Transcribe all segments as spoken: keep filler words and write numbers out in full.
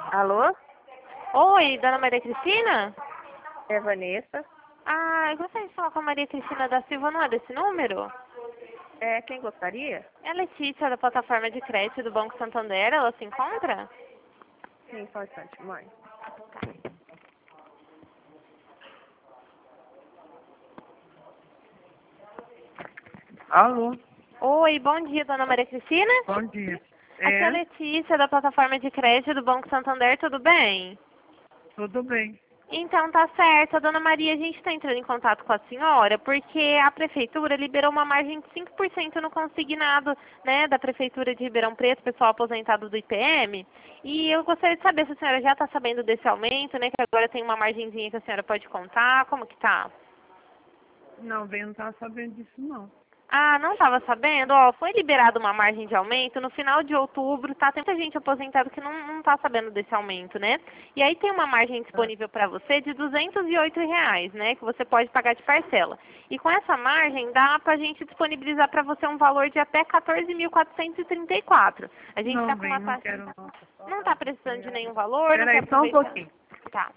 Alô? Oi, dona Maria Cristina? É Vanessa. Ah, eu gostaria de falar com a Maria Cristina da Silva, não é desse número? É, quem gostaria? É a Letícia, da plataforma de crédito do Banco Santander, ela se encontra? Sim, só um instante, mãe. Alô? Oi, bom dia, dona Maria Cristina? Bom dia. Aqui é a É, Letícia, da plataforma de crédito do Banco Santander, tudo bem? tudo bem. Então, tá certo. Dona Maria, a gente está entrando em contato com a senhora porque a Prefeitura liberou uma margem de cinco por cento no consignado, né, da Prefeitura de Ribeirão Preto, pessoal aposentado do I P M. E eu gostaria de saber se a senhora já está sabendo desse aumento, né, que agora tem uma margenzinha que a senhora pode contar, como que tá? Não, bem, não estava sabendo disso, não. Ah, não estava sabendo? Ó, foi liberada uma margem de aumento no final de outubro, tá? Tem muita gente aposentada que não, não tá sabendo desse aumento, né? E aí tem uma margem Tá. disponível para você de duzentos e oito reais, né? Que você pode pagar de parcela. E com essa margem dá pra gente disponibilizar para você um valor de até quatorze mil quatrocentos e trinta e quatro. A gente Não, tá com bem, uma não taxa... quero, não. Não tá precisando de nenhum valor, não quer Peraí, só um aproveitar? pouquinho. Tá.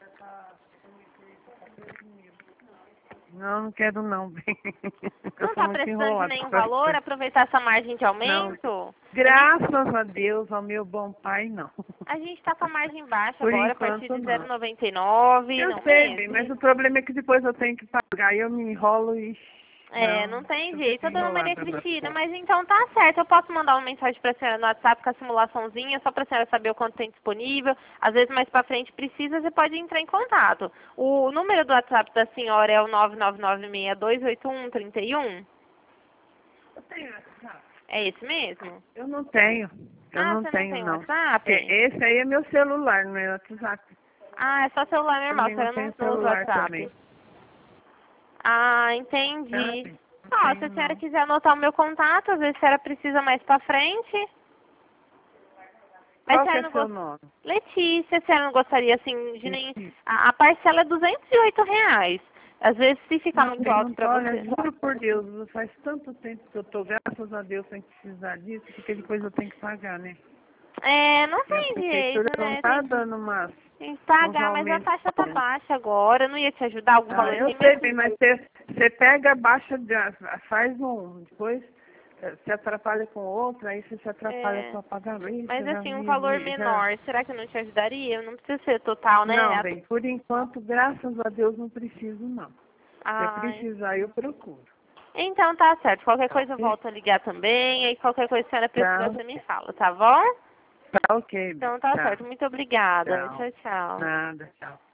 Não, não quero, não, bem. Eu Não sou tá muito precisando de enrolada nenhum com essas valor, coisas. aproveitar essa margem de Não, aumento? graças a Deus, ao meu bom pai, não. A gente está com a margem baixa Por agora, a partir enquanto, de zero não. vírgula noventa e nove, Eu não sei, bem, mas mesmo? o problema é que depois eu tenho que pagar e eu me enrolo e... É, Não, não tem eu jeito, fico dona Maria enrolada das Cristina, coisas. mas então tá certo, eu posso mandar uma mensagem para a senhora no WhatsApp com a simulaçãozinha, só para a senhora saber o quanto tem disponível, às vezes mais para frente precisa, você pode entrar em contato. O número do WhatsApp da senhora é o nove nove nove seis dois oito um três um? Eu tenho WhatsApp? É esse mesmo? Eu não tenho. Eu Ah, não você não tenho, tem não. WhatsApp? É, esse aí é meu celular, não é WhatsApp. Ah, é só celular normal, a Também não senhora tenho não, não usa celular WhatsApp. também. Ah, entendi. Sabe? Não Ó, se tenho, a senhora não. quiser anotar o meu contato, às vezes a senhora precisa mais pra frente. Mas a Qual que senhora é não seu gost... nome? Letícia, a senhora não gostaria, assim, de nem... Letícia. A, a parcela é duzentos e oito reais. Às vezes, se ficar Não, muito bem, alto não, pra olha, você... juro por Deus, faz tanto tempo que eu tô, graças a Deus, sem precisar disso, porque depois eu tenho que pagar, né? É, não E a tem prefeitura jeito, não né? tá Tem, dando umas, tem que uns pagar, mas a aumentos. taxa tá baixa agora. Não ia te ajudar algum Ah, eu valorzinho sei mesmo? bem, mas você, você pega, baixa, de- faz um, depois eh, se atrapalha com outro, aí você se atrapalha É, com o pagamento, mas já, assim, um me- valor me- já... menor, será que não te ajudaria? Não precisa ser total, Não, né? bem, por enquanto, graças a Deus, não preciso, não. Se eu Ai. precisar, eu procuro. Então tá certo. Qualquer Tá coisa eu ok? volto a ligar também. Aí qualquer coisa que a senhora precisar, Tchau. você me fala, tá bom? Tá ok, bem. Então tá Tchau. certo. Muito obrigada. Tchau. Tchau, tchau. Nada, tchau.